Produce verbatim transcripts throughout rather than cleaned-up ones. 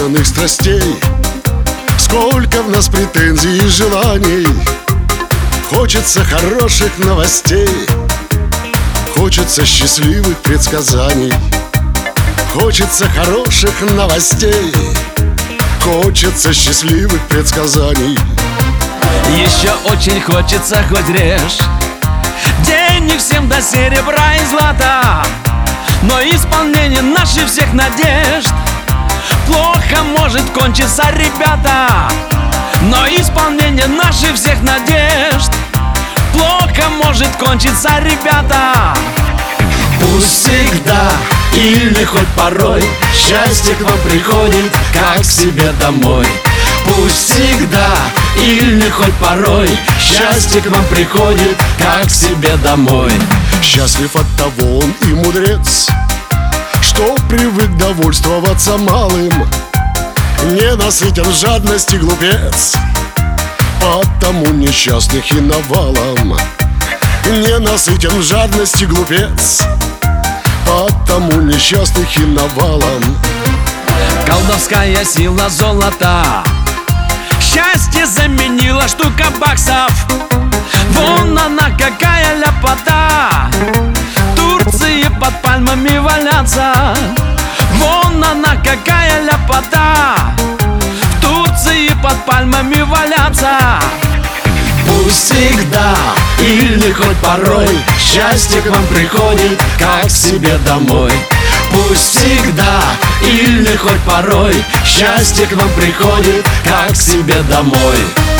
загнанных страстей, сколько в нас претензий и желаний. Хочется хороших новостей, хочется счастливых предсказаний. Хочется хороших новостей, хочется счастливых предсказаний. Еще очень хочется, хоть режь, денег всем до серебра и злата, но исполнение наших всех надежд плохо может кончиться, ребята. Но исполнение наших всех надежд плохо может кончиться, ребята. Пусть всегда или хоть порой счастье к вам приходит, как к себе домой. Пусть всегда или хоть порой счастье к вам приходит, как к себе домой. Счастлив от того он и мудрец, что привык довольствоваться малым. Не насытен жадности глупец, потому несчастных и навалом. Не насытен жадности глупец, потому несчастных и навалом. Колдовская сила золота счастье заменила штука баксов. Вон она какая ляпота, в Турции под пальмами валяться. Вон она какая ляпота, в Турции под пальмами валяться. Пусть всегда или хоть порой счастье к вам приходит, как к себе домой. Пусть всегда или хоть порой счастье к вам приходит, как к себе домой.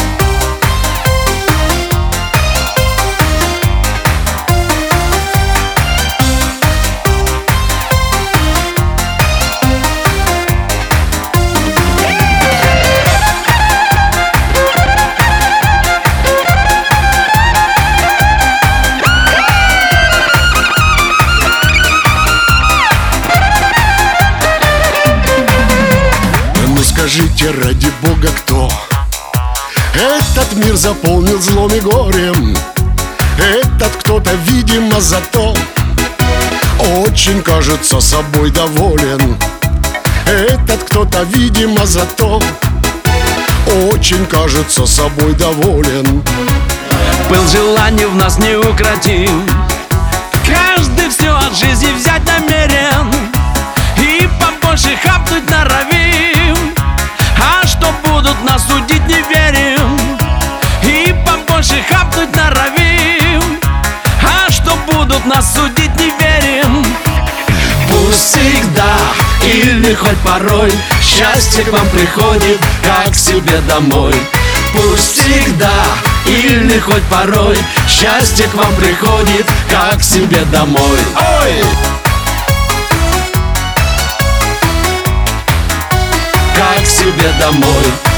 Скажите, ради Бога, кто этот мир заполнил злом и горем? Этот кто-то, видимо, зато очень, кажется, собой доволен. Этот кто-то, видимо, зато очень, кажется, собой доволен. Пыл желаний в нас неукротим, каждый все от жизни взять намерен и побольше хапнуть норовим. А что будут нас судить, не верим, и побольше хапнуть норовим. А что будут нас судить, не верим. Пусть всегда или хоть порой счастье к вам приходит, как к себе домой. Пусть всегда или хоть порой счастье к вам приходит, как к себе домой. Ой! Как к себе домой.